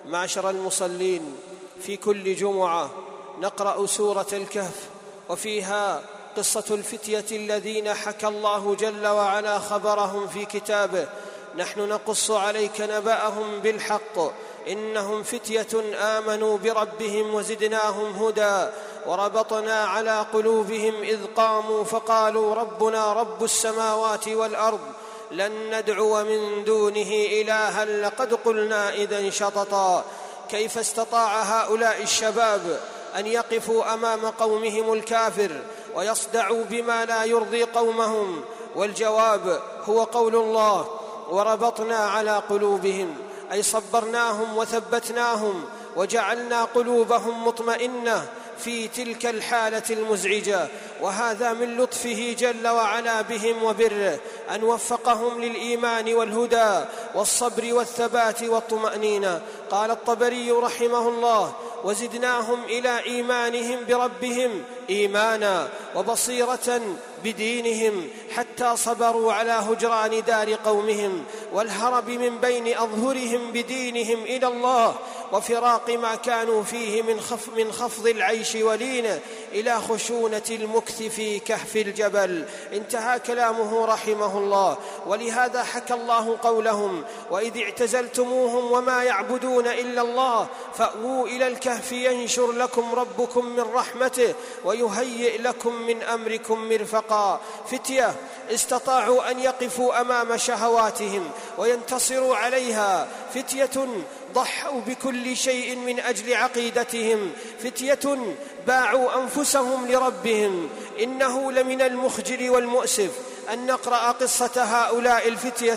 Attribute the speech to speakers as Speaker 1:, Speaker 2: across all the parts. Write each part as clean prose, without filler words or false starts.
Speaker 1: معشر المصلين، في كل جمعة نقرأ سورة الكهف، وفيها قصة الفتية الذين حكى الله جل وعلا خبرهم في كتابه. نحن نقص عليك نبأهم بالحق، إنهم فتية آمنوا بربهم وزدناهم هدى، وربطنا على قلوبهم إذ قاموا فقالوا ربنا رب السماوات والأرض لن ندعو من دونه إلها لقد قلنا إذا شططا. كيف استطاع هؤلاء الشباب أن يقفوا أمام قومهم الكافر ويصدعوا بما لا يرضي قومهم؟ والجواب هو قول الله: وربطنا على قلوبهم، أي صبرناهم وثبتناهم وجعلنا قلوبهم مطمئنة في تلك الحالة المزعجة. وهذا من لطفه جل وعلا بهم وبره، أن وفقهم للإيمان والهدى والصبر والثبات والطمأنينة. قال الطبري رحمه الله: وزدناهم إلى إيمانهم بربهم إيمانا وبصيرة بدينهم، حتى صبروا على هجران دار قومهم والهرب من بين أظهرهم بدينهم إلى الله، وفراق ما كانوا فيه من خفض العيش ولينه إلى خشونة المكث في كهف الجبل. انتهى كلامه رحمه الله. ولهذا حكى الله قولهم: وإذ اعتزلتموهم وما يعبدون إلا الله فأووا إلى الكهف ينشر لكم ربكم من رحمته ويهيئ لكم من أمركم مرفقا. فتية استطاعوا أن يقفوا أمام شهواتهم وينتصروا عليها، فتية ضحوا بكل شيء من أجل عقيدتهم، فتية باعوا أنفسهم لربهم. إنه لمن المخجل والمؤسف أن نقرأ قصة هؤلاء الفتية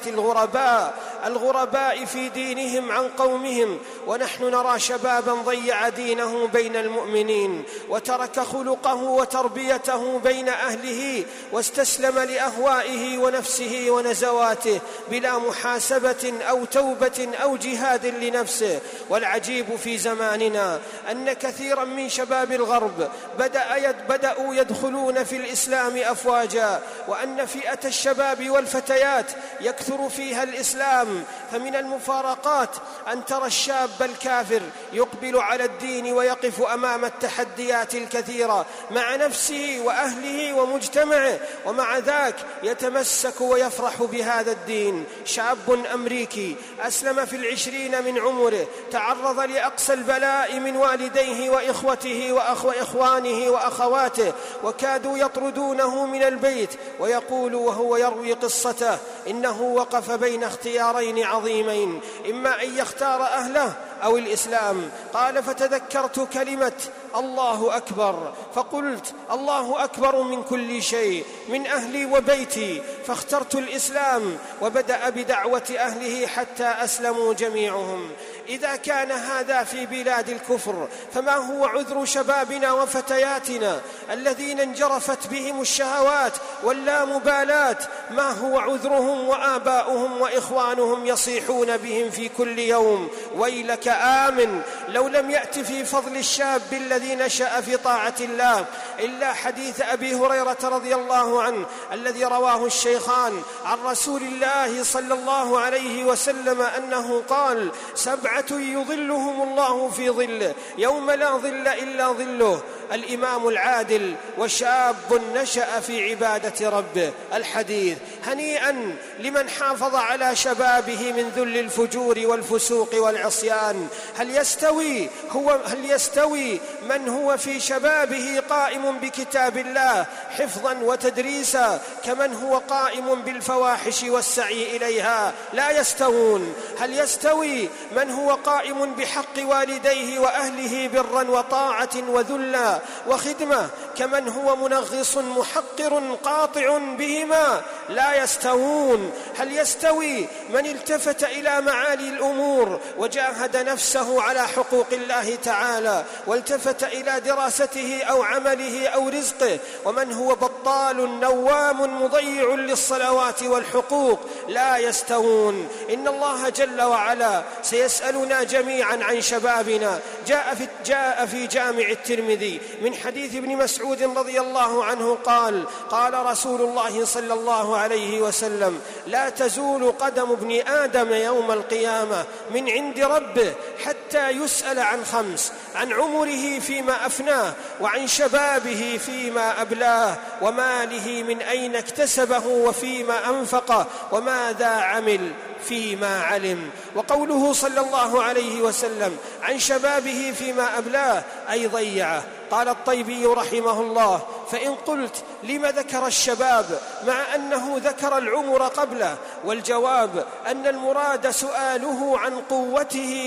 Speaker 1: الغرباء في دينهم عن قومهم، ونحن نرى شبابا ضيع دينه بين المؤمنين وترك خلقه وتربيته بين أهله واستسلم لأهوائه ونفسه ونزواته بلا محاسبة أو توبة أو جهاد لنفسه. والعجيب في زماننا أن كثيرا من شباب الغرب بدأوا يدخلون في الإسلام أفواجا، وأن فئة الشباب والفتيات يكثر فيها الإسلام. فمن المفارقات أن ترى الشاب الكافر يقبل على الدين ويقف أمام التحديات الكثيرة مع نفسه وأهله ومجتمعه، ومع ذاك يتمسك ويفرح بهذا الدين. شاب أمريكي أسلم في 20 من عمره، تعرض لأقصى البلاء من والديه وإخوته وإخوانه وأخواته، وكادوا يطردونه من البيت. ويقول وهو يروي قصته: إنه وقف بين اختيارين عظيمين، إما أن يختار أهله أو الإسلام. قال: فتذكرت كلمة الله أكبر، فقلت: الله أكبر من كل شيء، من أهلي وبيتي، فاخترت الإسلام. وبدأ بدعوة أهله حتى أسلموا جميعهم. إذا كان هذا في بلاد الكفر، فما هو عذر شبابنا وفتياتنا الذين انجرفت بهم الشهوات واللامبالاة؟ ما هو عذرهم وآباؤهم وإخوانهم يصيحون بهم في كل يوم: ويلك آمن. لو لم يأت في فضل الشاب الذي نشأ في طاعة الله إلا حديث أبي هريرة رضي الله عنه الذي رواه الشيخان عن رسول الله صلى الله عليه وسلم أنه قال: 7 يظلهم الله في ظله يوم لا ظل إلا ظله: الإمام العادل، وشاب نشأ في عبادة ربه. الحديث. هنيئا لمن حافظ على شبابه من ذل الفجور والفسوق والعصيان. هل يستوي من هو في شبابه قائم بكتاب الله حفظا وتدريسا كمن هو قائم بالفواحش والسعي إليها؟ لا يستوون. هل يستوي من هو قائم بحق والديه وأهله برا وطاعة وذلا وخدمة كمن هو منغص محقر قاطع بهما؟ لا يستوون. هل يستوي من التفت إلى معالي الأمور وجاهد نفسه على حقوق الله تعالى والتفت إلى دراسته أو عمله أو رزقه، ومن هو بطال نوام مضيع للصلوات والحقوق؟ لا يستوون. إن الله جل وعلا سيسألنا جميعا عن شبابنا. جاء في جامع الترمذي من حديث ابن مسعود رضي الله عنه قال: قال رسول الله صلى الله عليه وسلم: لا تزول قدم ابن آدم يوم القيامة من عند ربه حتى يسأل عن 5: عن عمره فيما أفناه، وعن شبابه فيما أبلاه، وماله من أين اكتسبه وفيما أنفقه، وماذا عمل فيما علم. وقوله صلى الله عليه وسلم عن شبابه فيما أبلاه أي ضيعه. قال الطيبي رحمه الله: فإن قلت لم ذكر الشباب مع أنه ذكر العمر قبله؟ والجواب أن المراد سؤاله عن قوته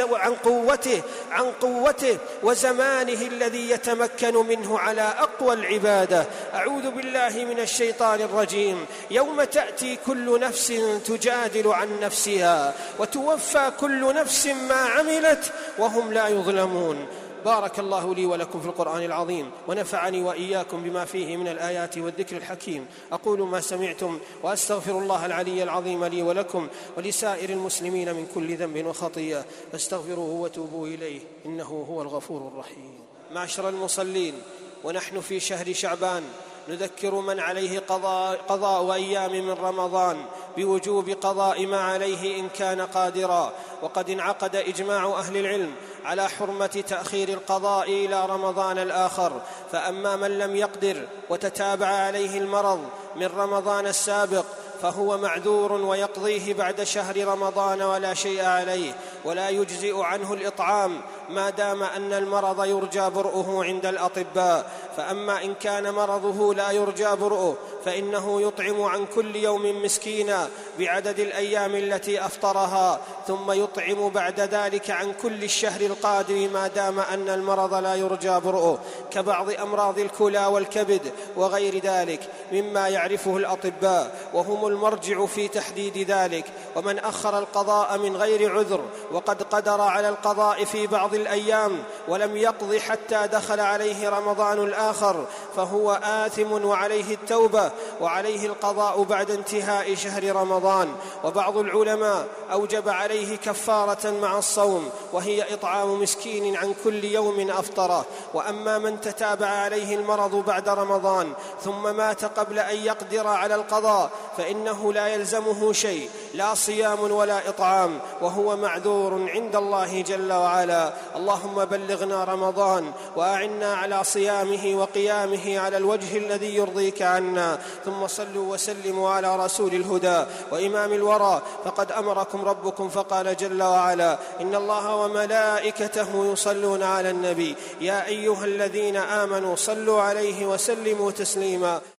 Speaker 1: عن قوته وزمانه الذي يتمكن منه على أقوى العبادة. أعوذ بالله من الشيطان الرجيم. يوم تأتي كل نفس تجادل عن نفسها وتوفى كل نفس ما عملت وهم لا يظلمون. بارك الله لي ولكم في القرآن العظيم، ونفعني وإياكم بما فيه من الآيات والذكر الحكيم. أقول ما سمعتم، وأستغفر الله العلي العظيم لي ولكم ولسائر المسلمين من كل ذنب وخطيئة، فاستغفروه وتوبوا إليه إنه هو الغفور الرحيم. معشر المصلين، ونحن في شهر شعبان نذكر من عليه قضاء أيام من رمضان بوجوب قضاء ما عليه إن كان قادرا. وقد انعقد إجماع أهل العلم على حرمة تأخير القضاء إلى رمضان الآخر. فأما من لم يقدر وتتابع عليه المرض من رمضان السابق فهو معذور ويقضيه بعد شهر رمضان ولا شيء عليه، ولا يجزئ عنه الإطعام ما دام أن المرض يرجى برؤه عند الأطباء. فأما إن كان مرضه لا يرجى برؤه فإنه يطعم عن كل يوم مسكينا بعدد الأيام التي أفطرها، ثم يطعم بعد ذلك عن كل الشهر القادم ما دام أن المرض لا يرجى برؤه، كبعض أمراض الكلى والكبد وغير ذلك مما يعرفه الأطباء، وهم المرجع في تحديد ذلك. ومن أخر القضاء من غير عذر وقد قدر على القضاء في بعض الأيام ولم يقض حتى دخل عليه رمضان الآخر فهو آثم وعليه التوبة، وعليه القضاء بعد انتهاء شهر رمضان. وبعض العلماء أوجب عليه كفارة مع الصوم، وهي إطعام مسكين عن كل يوم أفطره. وأما من تتابع عليه المرض بعد رمضان ثم مات قبل أن يقدر على القضاء فإنه لا يلزمه شيء، لا صيام ولا إطعام، وهو معذور عند الله جل وعلا. اللهم بلغنا رمضان وأعنا على صيامه وقيامه على الوجه الذي يرضيك عنا. ثم صلوا وسلموا على رسول الهدى وإمام الورى، فقد أمركم ربكم فقال جل وعلا: إن الله وملائكته يصلون على النبي يا أيها الذين آمنوا صلوا عليه وسلموا تسليما.